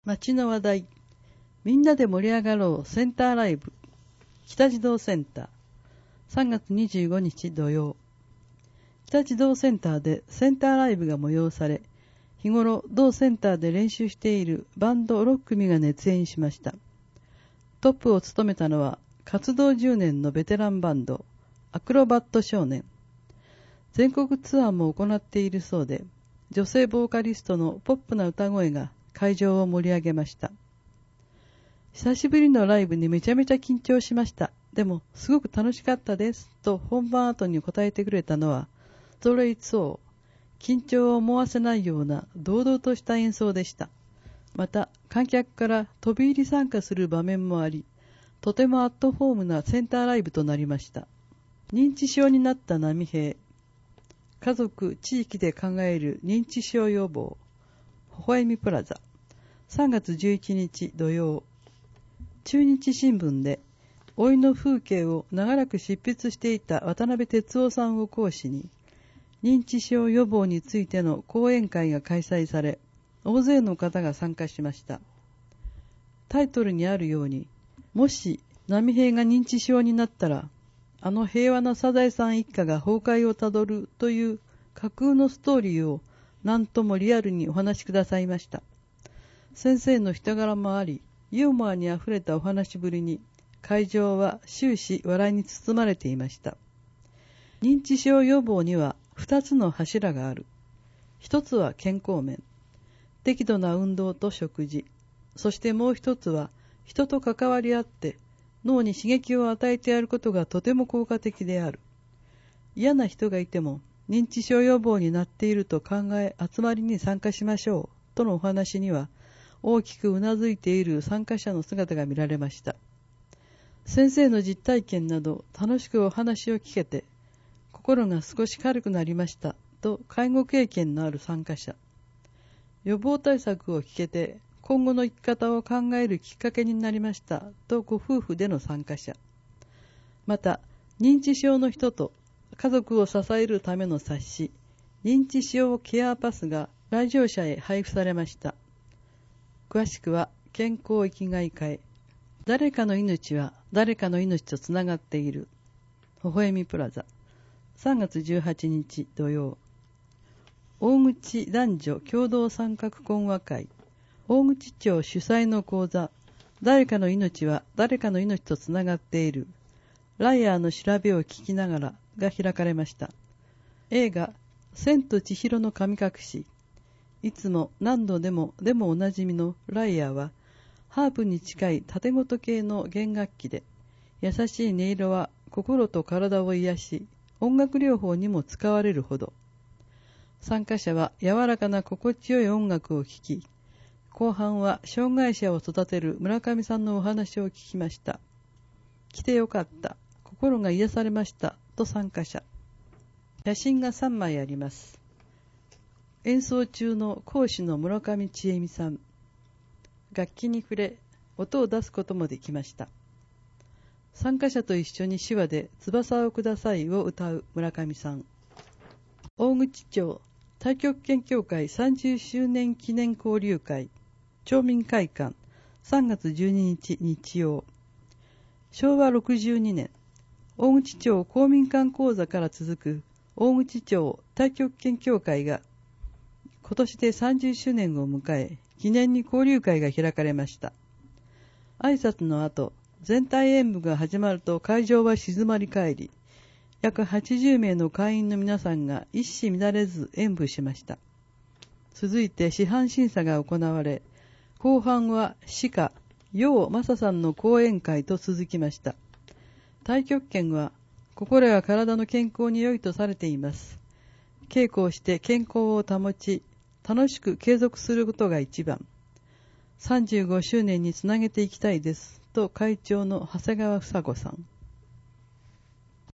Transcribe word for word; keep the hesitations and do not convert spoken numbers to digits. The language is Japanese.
街の話題、みんなで盛り上がろうセンターライブ、北児童センター、さんがつにじゅうごにち土曜。北児童センターでセンターライブが催され、日頃同センターで練習しているバンドろっくみが熱演しました。トップを務めたのは活動じゅうねんのベテランバンド、アクロバット少年。全国ツアーも行っているそうで、女性ボーカリストのポップな歌声が会場を盛り上げました。久しぶりのライブにめちゃめちゃ緊張しました。でもすごく楽しかったですと本番後に答えてくれたのはストレイツオー。緊張を思わせないような堂々とした演奏でした。また観客から飛び入り参加する場面もあり、とてもアットホームなセンターライブとなりました。認知症になった波平。家族、地域で考える認知症予防。微笑みプラザ。さんがつじゅういちにち土曜。中日新聞で老いの風景を長らく執筆していた渡辺哲夫さんを講師に、認知症予防についての講演会が開催され、大勢の方が参加しました。タイトルにあるように、もし波平が認知症になったら、あの平和なサザエさん一家が崩壊をたどるという架空のストーリーを何ともリアルにお話しくださいました。先生の人柄もあり、ユーモアにあふれたお話ぶりに、会場は終始笑いに包まれていました。認知症予防には二つの柱がある。一つは健康面、適度な運動と食事、そしてもう一つは人と関わり合って脳に刺激を与えてやることがとても効果的である。嫌な人がいても認知症予防になっていると考え集まりに参加しましょうとのお話には大きくうなずいている参加者の姿が見られました。先生の実体験など楽しくお話を聞けて心が少し軽くなりましたと介護経験のある参加者。予防対策を聞けて今後の生き方を考えるきっかけになりましたとご夫婦での参加者。また認知症の人と家族を支えるための冊子、認知症ケアパスが来場者へ配布されました。詳しくは健康生きがい会。誰かの命は誰かの命とつながっている。微笑みプラザ。さんがつじゅうはちにち土曜。大口男女共同参画講話会。大口町主催の講座。誰かの命は誰かの命とつながっている。ライアーの調べを聞きながらが開かれました。映画千と千尋の神隠し。いつも何度でもでもおなじみのライアーはハープに近い縦ごと系の弦楽器で、優しい音色は心と体を癒し、音楽療法にも使われるほど。参加者は柔らかな心地よい音楽を聴き、後半は障害者を育てる村上さんのお話を聞きました。来てよかった、心が癒されましたと参加者。写真がさんまいあります。演奏中の講師の村上千恵美さん。楽器に触れ、音を出すこともできました。参加者と一緒に手話で翼をくださいを歌う村上さん。大口町太極拳協会さんじゅっしゅうねん記念交流会。町民会館さんがつじゅうににち日曜。しょうわろくじゅうにねん、大口町公民館講座から続く大口町太極拳協会が今年でさんじゅっしゅうねんを迎え、記念に交流会が開かれました。挨拶の後、全体演舞が始まると会場は静まり返り、約はちじゅうめいの会員の皆さんが一糸乱れず演舞しました。続いて師範審査が行われ、後半は詩歌、楊正さんの講演会と続きました。太極拳は心や体の健康に良いとされています。稽古をして健康を保ち、楽しく継続することが一番。さんじゅうごしゅうねんにつなげていきたいですと会長の長谷川房子さん。